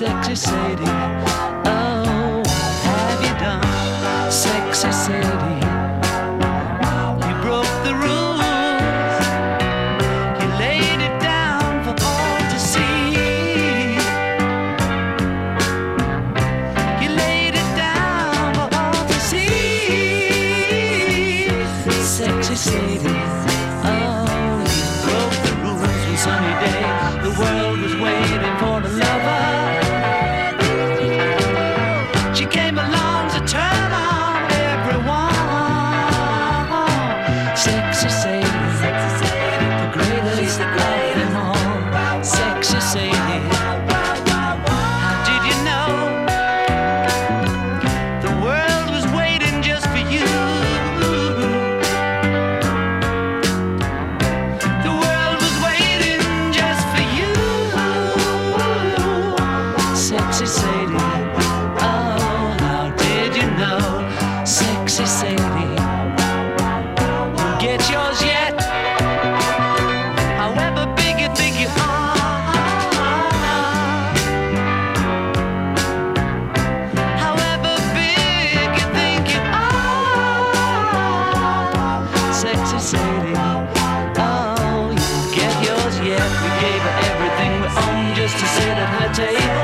Sexy Sadie, oh, what have you done? Sexy Sadie, you broke the rules. You laid it down for all to see. You laid it down for all to see. Sexy Sadie, oh, you broke the rules one sunny day. The world was waiting for the lover. She came along to turn on everyone. Sexy Sadie, the greatest of them all. Sexy Sadie, how did you know the world was waiting just for you? The world was waiting just for you. Sexy Sadie, oh, how did you know? Sexy Sadie, you'll get yours yet, however big you think you are. However big you think you are. Sexy Sadie, oh, you'll get yours yet. We gave her everything we own just to sit at her table.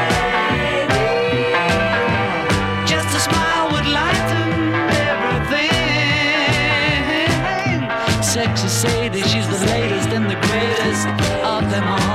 Just a smile would lighten everything. Sexy Sadie, she's the latest and the greatest of them all.